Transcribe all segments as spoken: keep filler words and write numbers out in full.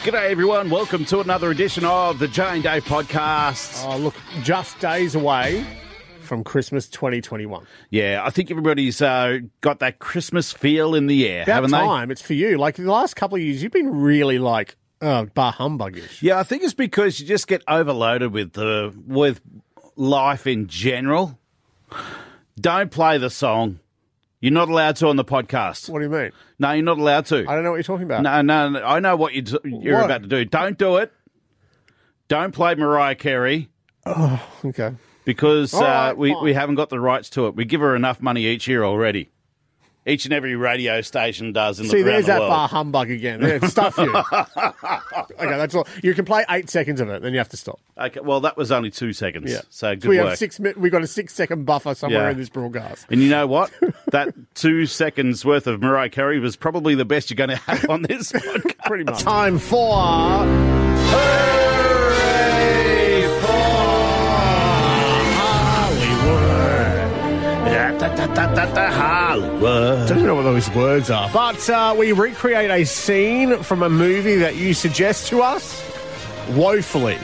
G'day, everyone. Welcome to another edition of the Jay and Dave podcast. Oh, look, just days away from Christmas twenty twenty-one. Yeah, I think everybody's uh, got that Christmas feel in the air, About haven't time. It's for you. Like, the last couple of years, you've been really, like, uh, bar humbuggish. they? Yeah, I think it's because you just get overloaded with the with life in general. Don't play the song. You're not allowed to on the podcast. What do you mean? No, you're not allowed to. I don't know what you're talking about. No, no, no, I know what you're, you're What? about to do. Don't do it. Don't play Mariah Carey Oh, okay. because All right, uh, we, fine. we haven't got the rights to it. We give her enough money each year already. Each and every radio station does in See, the, around there's the that world. bar humbug again. There, stuff you. Okay, that's all. You can play eight seconds of it, then you have to stop. Okay, well, that was only two seconds. Yeah. So good we work. have six. mi- We've got a six-second buffer somewhere Yeah. in this broadcast. And you know what? That two seconds worth of Mariah Carey was probably the best you're going to have on this podcast. Pretty much. Time for Hooray for Hollywood. Hollywood. I don't know what those words are, but uh, we recreate a scene from a movie that you suggest to us woefully.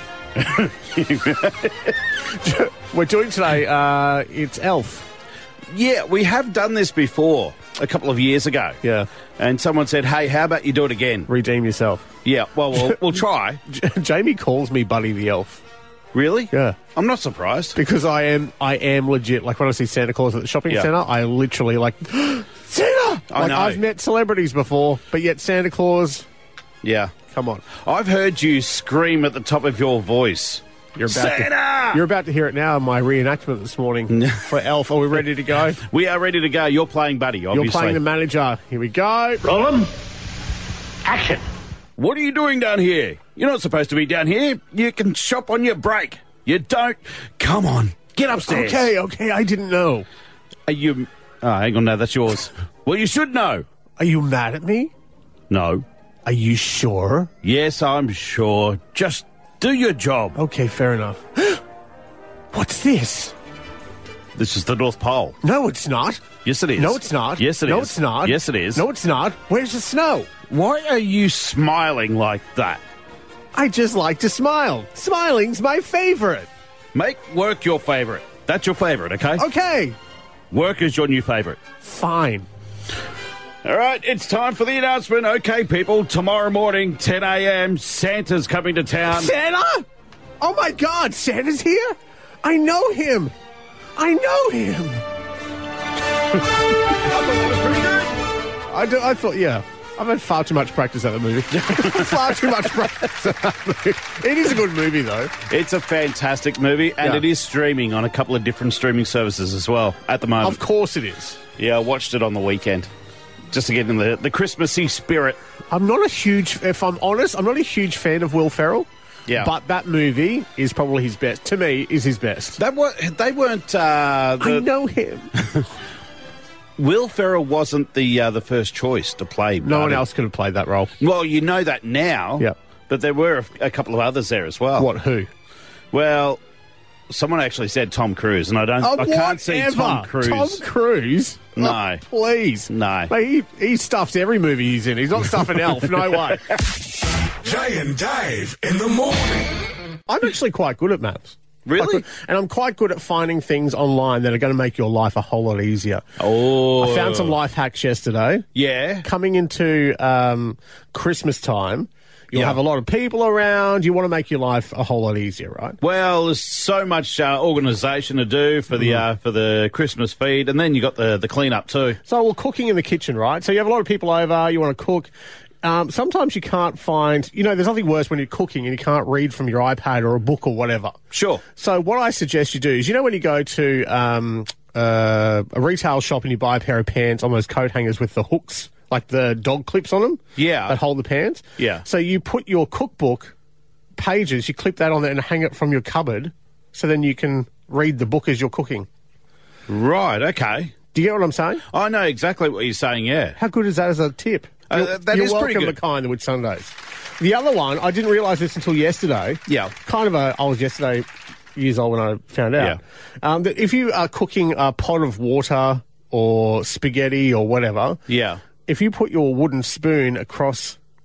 We're doing today, uh, it's Elf. Yeah, we have done this before a couple of years ago. Yeah. And someone said, hey, how about you do it again? Redeem yourself. Yeah, well, we'll, we'll try. J- Jamie calls me Buddy the Elf Really? Yeah. I'm not surprised. because I am I am legit. Like when I see Santa Claus at the shopping Yeah. centre, I literally like, Santa! I Like, know. I've met celebrities before, but yet Santa Claus, Yeah. come on. I've heard you scream at the top of your voice. You're about Santa! To, you're about to hear it now in my reenactment this morning for Elf. Are we ready to go? We are ready to go. You're playing Buddy, obviously. You're playing the manager. Here we go. Roland, action. What are you doing down here? You're not supposed to be down here. You can shop on your break. You don't. Come on. Get upstairs. Okay, okay, I didn't know. Are you... Oh, hang on. No, that's yours. Well, you should know. Are you mad at me? No. Are you sure? Yes, I'm sure. Just do your job. Okay, fair enough. What's this? This is the North Pole. No, it's not. Yes, it is. No, it's not. Yes, it is. No, it's not. Yes, it is. No, it's not. Where's the snow? Why are you smiling like that? I just like to smile. Smiling's my favorite. Make work your favourite. That's your favourite, okay? Okay, Work is your new favourite. fine. All right, it's time for the announcement. Okay, people, tomorrow morning, ten a.m., Santa's coming to town. Santa? Oh my God, Santa's here? I know him. I know him. I, do, I thought, yeah. I've had far too much practice at the movie. Far too much practice at that movie. It is a good movie, though. It's a fantastic movie, and Yeah. it is streaming on a couple of different streaming services as well at the moment. Of course it is. Yeah, I watched it on the weekend just to get in the, the Christmassy spirit. I'm not a huge, if I'm honest, I'm not a huge fan of Will Ferrell. Yeah. But that movie is probably his best. To me, is his best. That were, they weren't... Uh, I the, know him. Will Ferrell wasn't the uh, the first choice to play. No one Buddy. else could have played that role. Well, you know that now. Yeah. But there were a, a couple of others there as well. What, who? Well, someone actually said Tom Cruise, and I don't. Oh, I can't see whatever. Tom Cruise. Tom Cruise? No. Oh, please. No. Mate, he, he stuffs every movie he's in. He's not stuffing Elf. No way. Jay and Dave in the morning. I'm actually quite good at maths. Really? Quite good. And I'm quite good at finding things online that are going to make your life a whole lot easier. Oh. I found some life hacks yesterday. Yeah. Coming into um, Christmas time, you'll Yeah. have a lot of people around. You want to make your life a whole lot easier, right? Well, there's so much uh, organisation to do for the uh, for the Christmas feed, and then you got the the clean up too. So, well, cooking in the kitchen, right? So you have a lot of people over, you want to cook. Um, sometimes you can't find, you know, there's nothing worse when you're cooking and you can't read from your iPad or a book or whatever. Sure. So what I suggest you do is, you know, when you go to um, uh, a retail shop and you buy a pair of pants on those coat hangers with the hooks, like the dog clips on them? Yeah. That hold the pants? Yeah. So you put your cookbook pages, you clip that on there and hang it from your cupboard, so then you can read the book as you're cooking. Right. Okay. Do you get what I'm saying? I know exactly what you're saying. Yeah. How good is that as a tip? Uh, You're- that you're is pretty welcome good. to Kind with Sundays. The other one, I didn't realise this until yesterday. Yeah. Kind of a, I was yesterday years old when I found out. Um, that if you are cooking a pot of water or spaghetti or whatever, Yeah. if you put your wooden spoon across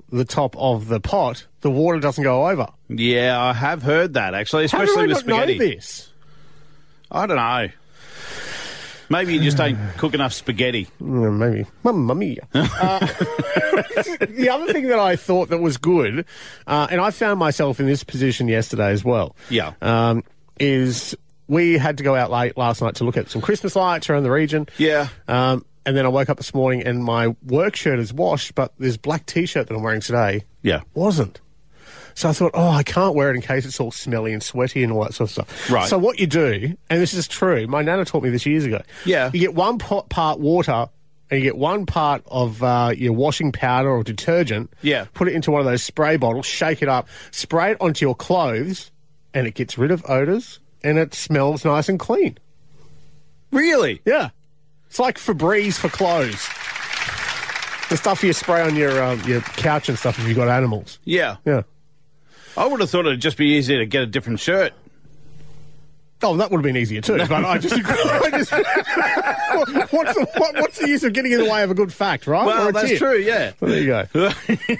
the top of the pot, the water doesn't go over. Yeah, I have heard that, actually, How especially do I with not spaghetti. know this? I don't know. Maybe you just don't cook enough spaghetti. Mm, maybe. Mamma mia. uh, the other thing that I thought that was good, uh, and I found myself in this position yesterday as well, Yeah. um, is we had to go out late last night to look at some Christmas lights around the region. Yeah. Um, and then I woke up this morning and my work shirt is washed, but this black T-shirt that I'm wearing today Yeah. wasn't. So I thought, oh, I can't wear it in case it's all smelly and sweaty and all that sort of stuff. Right. So what you do, and this is true, my nana taught me this years ago. Yeah. You get one pot, part water and you get one part of uh, your washing powder or detergent. Yeah. Put it into one of those spray bottles, shake it up, spray it onto your clothes, and it gets rid of odours and it smells nice and clean. Really? Yeah. It's like Febreze for clothes. The stuff you spray on your um, your couch and stuff if you've got animals. Yeah. Yeah. I would have thought it'd just be easier to get a different shirt. Oh, that would have been easier too, but I just... I just what's, the, what, what's the use of getting in the way of a good fact, right? Or Well, a that's tip? true, yeah. Well, there you go.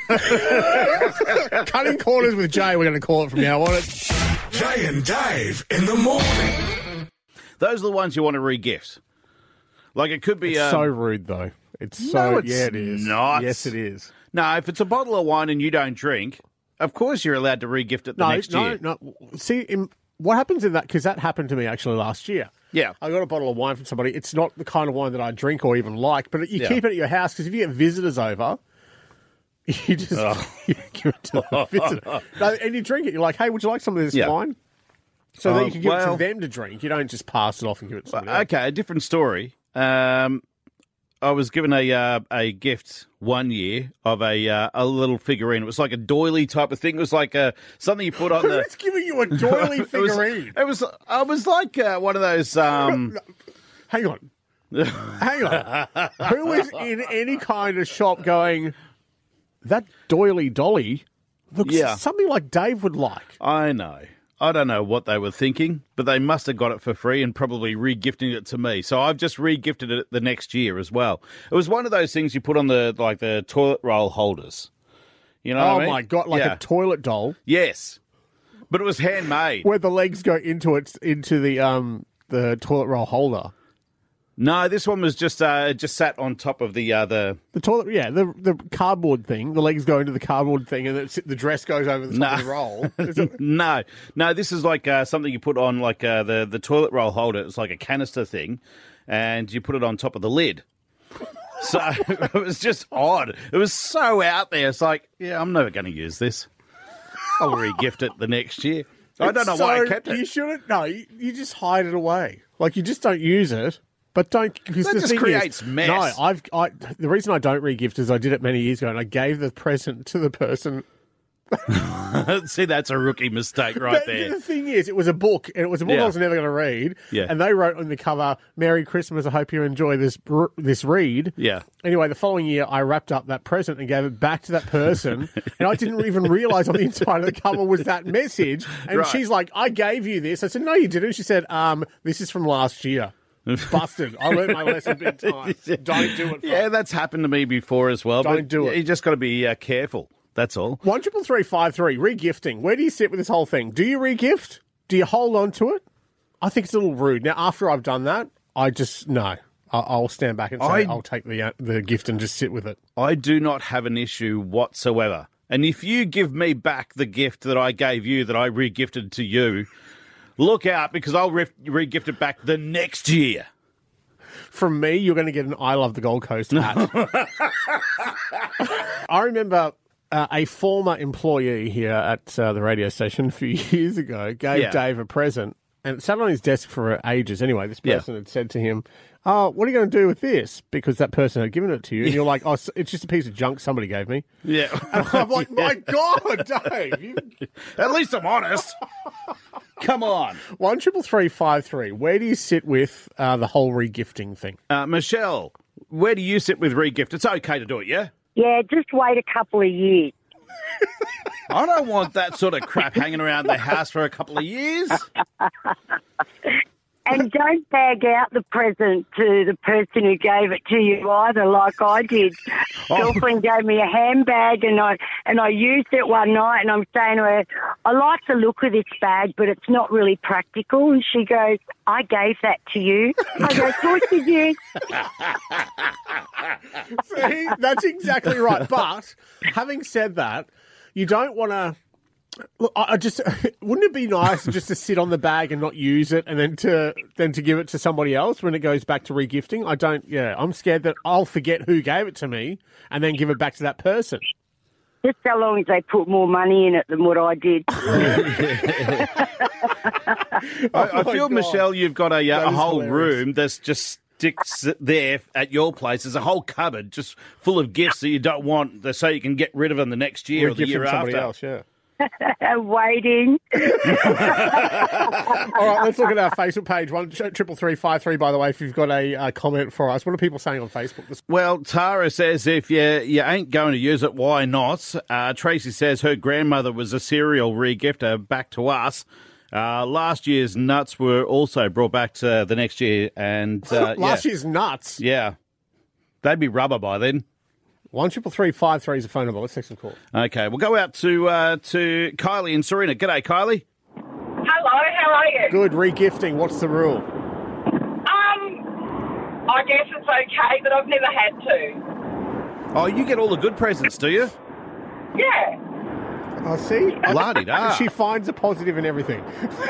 Cutting corners with Jay, we're going to call it from now on. Jay and Dave in the morning. Those are the ones you want to re-gift. Like, it could be... It's um, so rude, though. It's so... No, it's yeah, it is. not. Yes, it is. No, if it's a bottle of wine and you don't drink, of course you're allowed to re-gift it the No, next no, year. no. See, in, what happens in that... Because that happened to me, actually, last year. Yeah. I got a bottle of wine from somebody. It's not the kind of wine that I drink or even like, but you Yeah. keep it at your house because if you get visitors over... You just you give it to the visitor. No, and you drink it. You're like, hey, would you like some of this Yeah. wine? So that Um, you can give it well- to them to drink. You don't just pass it off and give it to somebody else. Okay, a different story. Um, I was given a uh, a gift one year of a uh, a little figurine. It was like a doily type of thing. It was like a, something you put on the... Who's giving you a doily It was, figurine? it was, I was like uh, one of those... Um, Hang on. Hang on. Who is in any kind of shop going, that doily dolly looks Yeah. something like Dave would like? I know. I don't know what they were thinking, but they must have got it for free and probably re-gifting it to me. So I've just re-gifted it the next year as well. It was one of those things you put on the like the toilet roll holders. You know Oh, what I mean? my God. Like Yeah. a toilet doll Yes. But it was handmade. where the legs go into it, into the um the toilet roll holder. No, this one was just uh, it just sat on top of the uh, the The toilet, yeah, the the cardboard thing. The legs go into the cardboard thing, and it's, the dress goes over the top No. of the roll. Is it- no, no. This is like uh, something you put on like uh, the the toilet roll holder. It's like a canister thing, and you put it on top of the lid. So it was just odd. It was so out there. It's like, yeah, I'm never going to use this. I'll re-gift it the next year. I don't know why I So kept it. You shouldn't. No, you, you just hide it away. Like you just don't use it. But don't because That the just thing creates is, mess. No, I've I, the reason I don't re-gift is I did it many years ago, and I gave the present to the person. See, that's a rookie mistake right But there. The thing is, it was a book, and it was a book Yeah. I was never going to read. Yeah. And they wrote on the cover, "Merry Christmas. I hope you enjoy this br- this read." Yeah. Anyway, the following year, I wrapped up that present and gave it back to that person, and I didn't even realise on the inside of the cover was that message. And Right. she's like, "I gave you this." I said, "No, you didn't." She said, "Um, this is from last year." Busted. I learned my lesson big time. Don't do it. Yeah, that's happened to me before as well. Don't but do it. You just got to be uh, careful. That's all. One triple three five three re-gifting. Where do you sit with this whole thing? Do you re-gift? Do you hold on to it? I think it's a little rude. Now, after I've done that, I just no. I'll, I'll stand back and say I- I'll take the uh, the gift and just sit with it. I do not have an issue whatsoever. And if you give me back the gift that I gave you, that I re-gifted to you, look out because I'll re- re-gift it back the next year. From me, you're going to get an I Love the Gold Coast hat. I remember uh, a former employee here at uh, the radio station a few years ago gave Yeah. Dave a present, and it sat on his desk for ages. Anyway, this Yeah. person had said to him, "Oh, what are you going to do with this?" Because that person had given it to you, and you're like, "Oh, it's just a piece of junk somebody gave me." Yeah. And I'm like, "My God, Dave!" You... At least I'm honest. Come on. One triple three five three. Where do you sit with uh, the whole re-gifting thing? Uh, Michelle, where do you sit with re-gift? It's okay to do it, yeah? Yeah, just wait a couple of years. I don't want that sort of crap hanging around the house for a couple of years. And don't bag out the present to the person who gave it to you either, like I did. Oh. Girlfriend gave me a handbag, and I and I used it one night, and I'm saying to her, I like the look of this bag, but it's not really practical. And she goes, I gave that to you. I go, of course you did. See, that's exactly right. But having said that, you don't want to. Look, I I just wouldn't it be nice just to sit on the bag and not use it, and then to then to give it to somebody else when it goes back to regifting? I don't. Yeah, I'm scared that I'll forget who gave it to me and then give it back to that person. Just so long as they put more money in it than what I did. I, I Oh, my feel, God. Michelle, you've got a, uh, That a is whole hilarious. room that's just sticks there at your place. There's a whole cupboard just full of gifts that you don't want, so you can get rid of them the next year or the Regift year from somebody after. else, yeah. Waiting. All right, let's look at our Facebook page, one triple three five three. By the way, if you've got a uh, comment for us, what are people saying on Facebook? This- Well, Tara says if you you ain't going to use it, why not? Uh, Tracy says her grandmother was a serial regifter back to us. Uh, last year's nuts were also brought back to the next year, and uh, Last yeah, year's nuts. yeah, they'd be rubber by then. One triple three five three is a phone number. Let's take some calls. Okay, we'll go out to uh, to Kylie and Serena. G'day, Kylie. Hello, how are you? Good regifting. What's the rule? Um, I guess it's okay, but I've never had to. Oh, you get all the good presents, do you? Yeah. I see. La-di-da. She finds a positive in everything.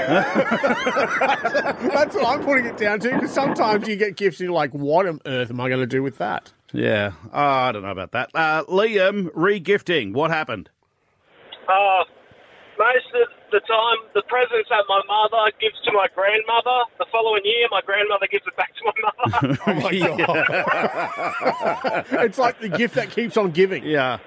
That's what I'm putting it down to, because sometimes you get gifts and you're like, what on earth am I going to do with that? Yeah. Oh, I don't know about that. Uh, Liam, re-gifting. What happened? Uh, most of the time, the presents that my mother gives to my grandmother. The following year, my grandmother gives it back to my mother. Oh, my God. It's like the gift that keeps on giving. Yeah.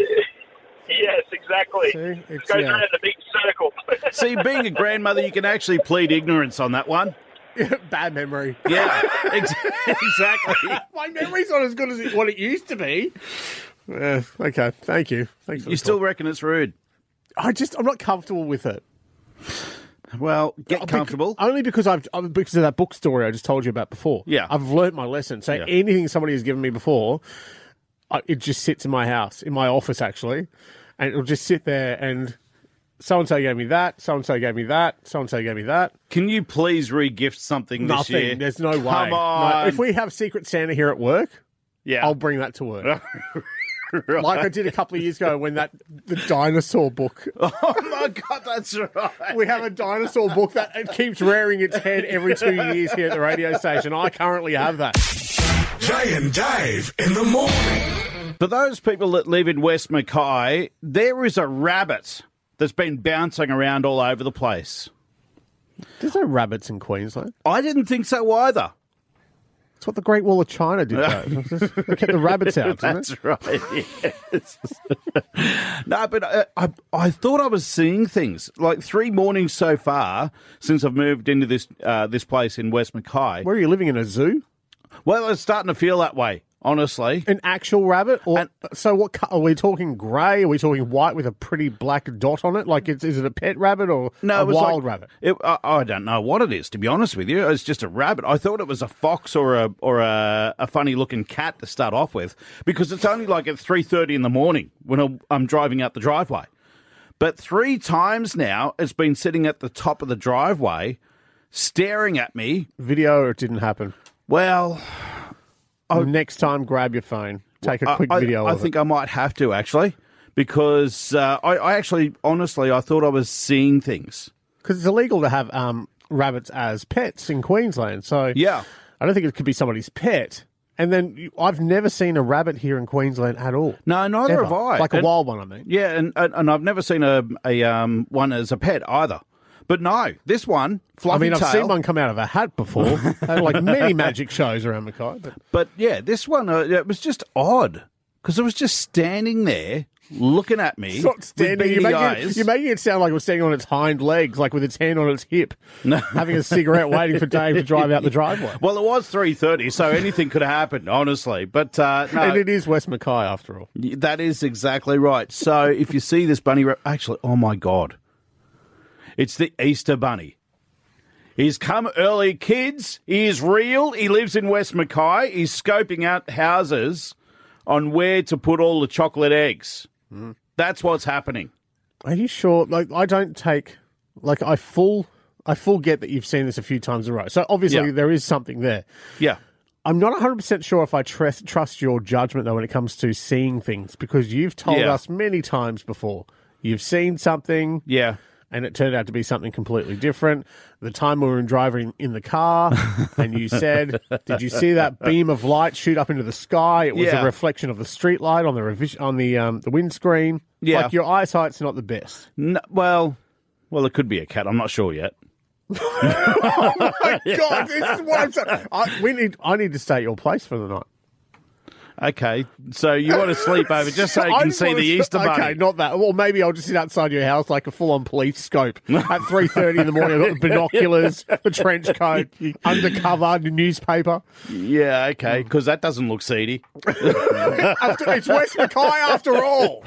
Yes, exactly. See, It it's, goes yeah. around the big circle. See, being a grandmother, you can actually plead ignorance on that one. Bad memory. Yeah, ex- exactly. My memory's not as good as it, what it used to be. Uh, okay, thank you. Thanks for You the still call. reckon it's rude? I just, I'm not comfortable with it. Well, get Bec- comfortable. Only because I've, I've because of that book story I just told you about before. Yeah. I've learnt my lesson. So Yeah. anything somebody has given me before, I, it just sits in my house, in my office actually, and it'll just sit there. And so and so gave me that. So and so gave me that. So and so gave me that. Can you please re-gift something this Nothing. year? There's no way. Come No, on. if we have Secret Santa here at work, yeah. I'll bring that to work. Right. Like I did a couple of years ago when that the dinosaur book. Oh my God, that's right. We have a dinosaur book that it keeps rearing its head every two years here at the radio station. I currently have that. Jay and Dave in the morning. For those people that live in West Mackay, there is a rabbit that's been bouncing around all over the place. There's no rabbits in Queensland. I didn't think so either. That's what the Great Wall of China did, though. They kept the rabbits out, didn't it? That's right. Yes. No, but I, I, I thought I was seeing things like three mornings so far since I've moved into this uh, this place in West Mackay. Where are you living, in a zoo? Well, it's starting to feel that way, honestly. An actual rabbit? Or And- so what? co- Are we talking grey? Are we talking white with a pretty black dot on it? Like, it's, is it a pet rabbit or No, a it was wild like, rabbit? It, I, I don't know what it is, to be honest with you. It's just a rabbit. I thought it was a fox or a or a, a funny looking cat to start off with, because it's only like at three thirty in the morning when I'm, I'm driving out the driveway. But three times now, it's been sitting at the top of the driveway, staring at me. Video or it didn't happen? Well, Next time, grab your phone. Take a I- quick I, video I of think it. I might have to actually, because uh, I, I actually, honestly, I thought I was seeing things. Because it's illegal to have um, rabbits as pets in Queensland. So Yeah. I don't think it could be somebody's pet. And then you- I've never seen a rabbit here in Queensland at all. No, neither Ever. have I. Like a And- wild one, I mean. Yeah, and, and and I've never seen a a um one as a pet either. But no, this one, I fluffy mean, I've tail. seen one come out of a hat before. They had like many magic shows around Mackay. But But yeah, this one, uh, it was just odd because it was just standing there looking at me. it's not standing. with You're beady making, eyes. you're making it sound like it was standing on its hind legs, like with its hand on its hip, having a cigarette, waiting for Dave to drive out the driveway. Well, it was three thirty, so anything could have happened, honestly. But uh, no, And it is West Mackay, after all. that is exactly right. So if you see this bunny, ra- actually, oh my God, it's the Easter bunny. He's come early, kids. He is real. He lives in West Mackay. He's scoping out houses on where to put all the chocolate eggs. Mm. That's what's happening. Are you sure? Like, I don't take... Like, I full... I full get that you've seen this a few times in a row. So, obviously, Yeah. there is something there. Yeah. I'm not one hundred percent sure if I trust, trust your judgment, though, when it comes to seeing things, because you've told Yeah. us many times before you've seen something... Yeah. And it turned out to be something completely different. The time we were driving in the car, and you said, "Did you see that beam of light shoot up into the sky? It was Yeah. a reflection of the street light on the revision, on the um, the windscreen." Yeah. Like, your eyesight's not the best. No, well, well, it could be a cat. I'm not sure yet. Oh my God, this is what I'm saying. I, we need. I need to stay at your place for the night. Okay, so you want to sleep over just so you I can just see wanna the s- Easter Bunny. Okay, not that. Well, maybe I'll just sit outside your house like a full-on police scope at three thirty in the morning. I've got the binoculars, the trench coat, undercover, the newspaper. Yeah, okay, because that doesn't look seedy. After, it's West Mackay after all.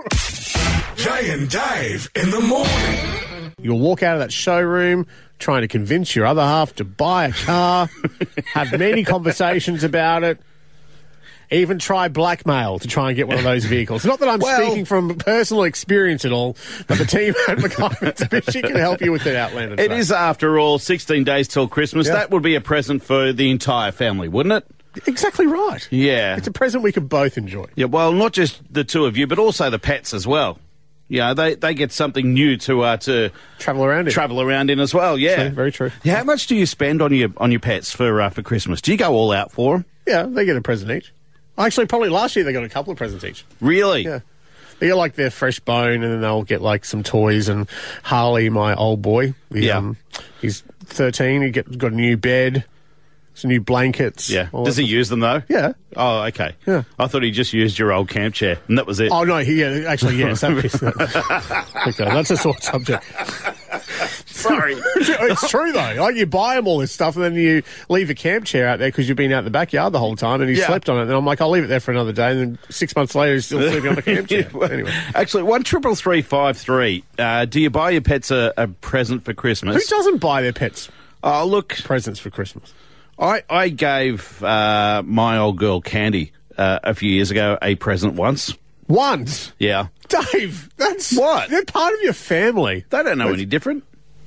Jay and Dave in the morning. You'll walk out of that showroom trying to convince your other half to buy a car, have many conversations about it, even try blackmail to try and get one of those vehicles. Not that I'm Well- speaking from personal experience at all, but the team at Mackay Mitsubishi can help you with that outlandish. It fact. is, after all, sixteen days till Christmas. Yeah. That would be a present for the entire family, wouldn't it? Exactly right. Yeah. It's a present we could both enjoy. Yeah, well, not just the two of you, but also the pets as well. Yeah, they, they get something new to uh, to Travel around it. travel around in as well. Yeah, True, very true. Yeah, how much do you spend on your on your pets for uh, for Christmas? Do you go all out for them? Yeah, they get a present each. Actually, probably last year they got a couple of presents each. Really? Yeah. They get like their fresh bone, and then they'll get like some toys. And Harley, my old boy, he, Yeah. um, he's thirteen. He get, got a new bed, some new blankets. Yeah. all Does that he use them though? Yeah. Oh, okay. Yeah. I thought he just used your old camp chair, and that was it. Oh no, he yeah, actually yes. That piece, okay, that's a sore subject. Sorry. It's true though. Like, you buy him all this stuff, and then you leave a camp chair out there because you've been out in the backyard the whole time, and he Yeah. slept on it. And I'm like, I'll leave it there for another day. And then six months later, he's still sleeping on the camp chair. Anyway, Actually, one triple three five three. Uh, do you buy your pets a, a present for who Christmas? doesn't buy their pets Oh, look, presents for Christmas? I I gave uh, my old girl Candy uh, a few years ago a present once. Once. Yeah, Dave, that's What? They're part of your family. they don't know any different.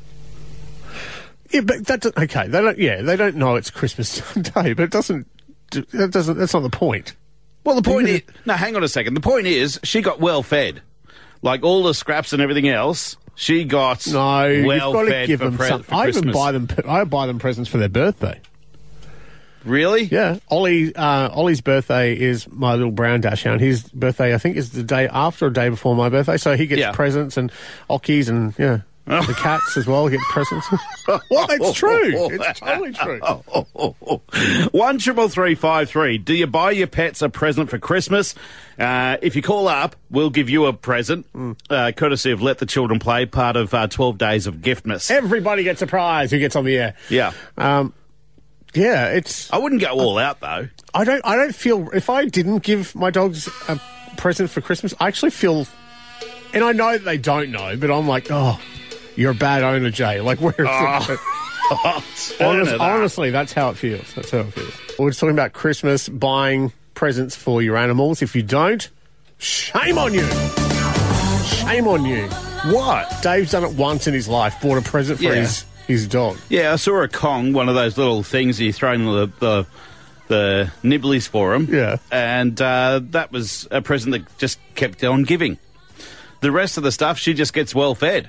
Yeah, but that doesn't, okay. They don't. Yeah, they don't know it's Christmas Day, but it doesn't. That doesn't. That's not the point. Well, the point is, no, hang on a second. The point is, she got well fed, like all the scraps and everything else. She got No, well you've got to fed give for, them pre- something. for I even Christmas. buy them. I buy them presents for their birthday. Really? Yeah, Ollie. Uh, Ollie's birthday is my little brown dachshund. His birthday, I think, is the day after or day before my birthday. So he gets Yeah. presents and ockies and yeah, the cats as well get presents. What? That's true. It's totally true. One triple three five three. Do you buy your pets a present for Christmas? Uh, if you call up, we'll give you a present, uh, courtesy of Let the Children Play, part of uh, twelve Days of Giftmas. Everybody gets a prize who gets on the air. Yeah. Um, yeah, it's. I wouldn't go all out, though. I don't. I don't feel if I didn't give my dogs a present for Christmas, I actually feel, and I know that they don't know, but I'm like, oh, you're a bad owner, Jay. Like, where? Oh, turn Honest, it up. honestly, that's how it feels. That's how it feels. We're talking about Christmas, buying presents for your animals. If you don't, shame on you. Shame on you. What? Dave's done it once in his life. Bought a present for Yeah. his his dog. Yeah, I saw a Kong, one of those little things you throw in the the, the nibblies for him. Yeah. And uh, that was a present that just kept on giving. The rest of the stuff, she just gets well fed.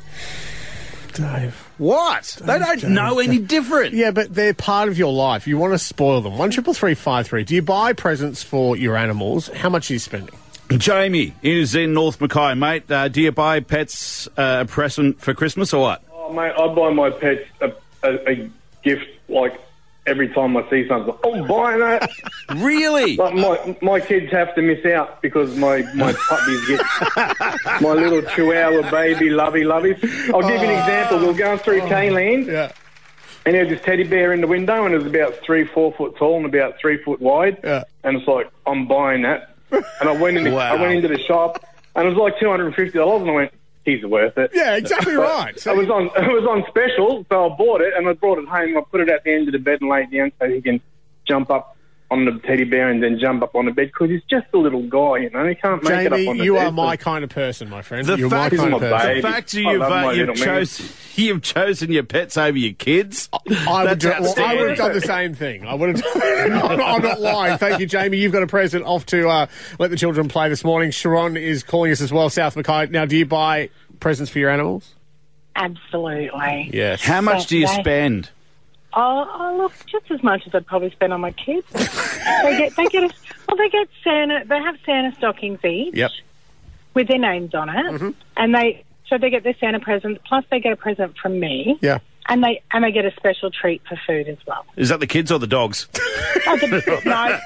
Dave. What? They don't Dave, know any different. Yeah, but they're part of your life. You want to spoil them. One triple three five three. Do you buy presents for your animals? How much are you spending? Jamie is in North Mackay, mate. Uh, do you buy pets uh, a present for Christmas or what? Oh, mate, I buy my pets a, a, a gift like every time I see something. I'm buying that. Really? Like my my kids have to miss out because my, my puppies get my little chihuahua baby lovey lovey. I'll give you an example. We were going through K-Land Yeah. and there was this teddy bear in the window and it was about three, four foot tall and about three foot wide. Yeah. And it's like, I'm buying that. And I went in the, Wow. I went into the shop and it was like two hundred fifty dollars and I went, he's worth it. Yeah, exactly right. It was on it was on special, so I bought it and I brought it home. I put it at the end of the bed and lay it down so he can jump up on the teddy bear and then jump up on the bed because he's just a little guy, you know. He can't make it up on Jamie, the you bed. are my kind of person, my friend. The You're fact, my kind of my person. baby. the fact I you've, love uh, my you've, little man. chosen, you've chosen your pets over your kids. I would, That's do, well, I outstanding. would have done the same thing. I would have. Done, I'm not lying. Thank you, Jamie. You've got a present off to uh, Let the Children Play this morning. Sharon is calling us as well, South Mackay. Now, do you buy presents for your animals? Absolutely. Yes. How much do you They- spend? Oh, oh, look, just as much as I'd probably spend on my kids. they get, they get, a, well, they get Santa. They have Santa stockings each. Yep. With their names on it, Mm-hmm. and they so they get their Santa present. Plus, they get a present from me. Yeah. And they and they get a special treat for food as well. Is that the kids or the dogs? Oh, the,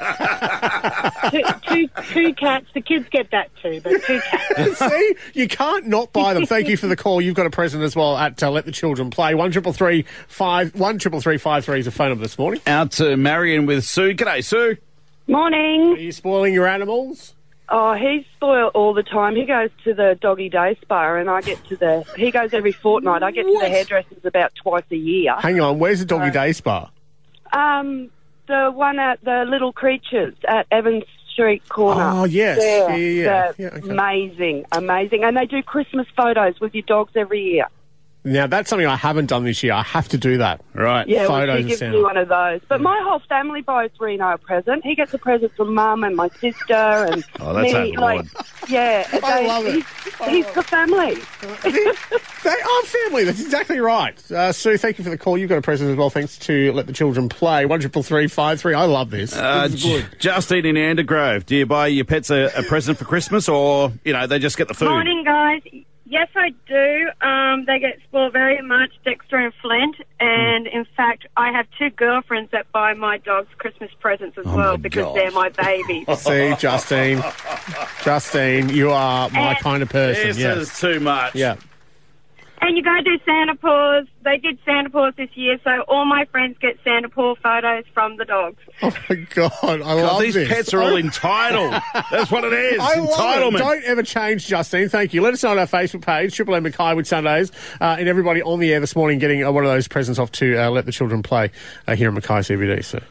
no, two, two, two cats. The kids get that too, but two cats. See, you can't not buy them. Thank you for the call. You've got a present as well at uh, Let the Children Play. One triple three five one triple three five three is a phone number this morning. Out to Marion with Sue. G'day, Sue. Morning. Are you spoiling your animals? Oh, he's spoiled all the time. He goes to the doggy day spa, and I get to the. He goes every fortnight. I get to the hairdressers about twice a year. Hang on, where's the doggy day spa? Um, the one at the Little Creatures at Evans Street corner. Oh, yes. There. Yeah, yeah, yeah. They're Yeah, okay. Amazing, amazing, and they do Christmas photos with your dogs every year. Now, that's something I haven't done this year. I have to do that. Right. Yeah, Photos well, of she gives Santa. me one of those. But my whole family buys Reno a present. He gets a present from Mum and my sister and Oh, that's me. overboard. Like, yeah, I they- love it. He's, he's the family. They are family. That's exactly right. Uh, Sue, thank you for the call. You've got a present as well. Thanks to Let the Children Play. One triple three five three. I love this. Uh, this is good. J- Justine in Andergrove. Do you buy your pets a, a present for Christmas or, you know, they just get the food? Morning, guys. Yes, I do. Um, they get spoiled very much, Dexter and Flint. And, in fact, I have two girlfriends that buy my dogs Christmas presents as Oh, well my because God. they're my babies. See, Justine. Justine, you are my And- kind of person. This Yes. is too much. Yeah. And you got to do Santa Paws. They did Santa Paws this year, so all my friends get Santa Paw photos from the dogs. Oh, my God. I God, love these this. pets are all entitled. That's what it is. I love Entitlement. it. Don't ever change, Justine. Thank you. Let us know on our Facebook page, Triple M Mackay with Sundays, uh, and everybody on the air this morning getting uh, one of those presents off to uh, Let the Children Play uh, here in Mackay C B D. So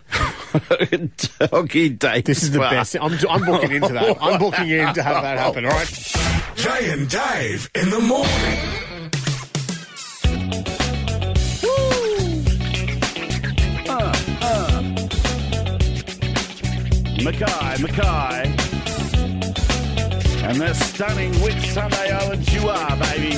Doggy day. this is the spa. best. I'm, I'm booking into that. I'm booking in to have that happen. All right. Jay and Dave in the morning. Mackay, Mackay. And the stunning Whit Sunday Islands you are, baby.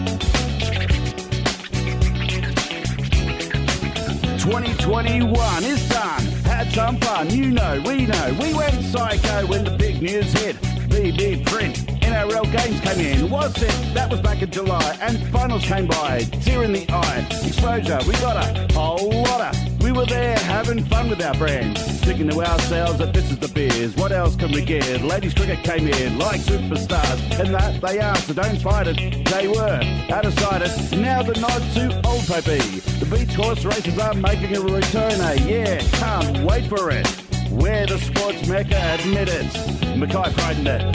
twenty twenty-one is done. Had some fun, you know, we know. We went psycho when the big news hit. B B print. N R L games came in. Was it? That was back in July. And finals came by. Tear in the eye. Exposure. We got a whole lotta. We were there having fun with our friends. Thinking to ourselves that this is the beers. What else can we get? Ladies cricket came in like superstars. And that they are, so don't fight it. They were out of sight it. Now the nod to Old Toby. The beach horse races are making a return. Eh? Yeah, can't wait for it. Where the sports mecca admit it. Mackay pride in it.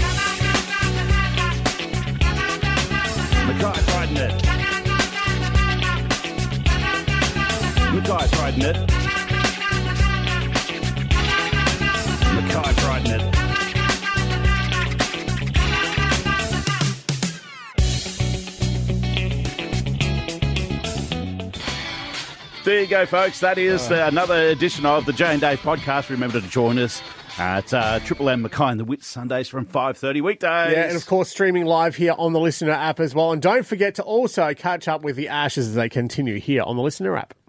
Mackay pride in it. Mackay pride in it. Mackay pride in it. There you go, folks. That is uh, another edition of the Jay and Dave podcast. Remember to join us at uh, Triple M Mackay and the Wit Sundays from five thirty weekdays. Yeah, and of course, streaming live here on the Listener app as well. And don't forget to also catch up with the Ashes as they continue here on the Listener app.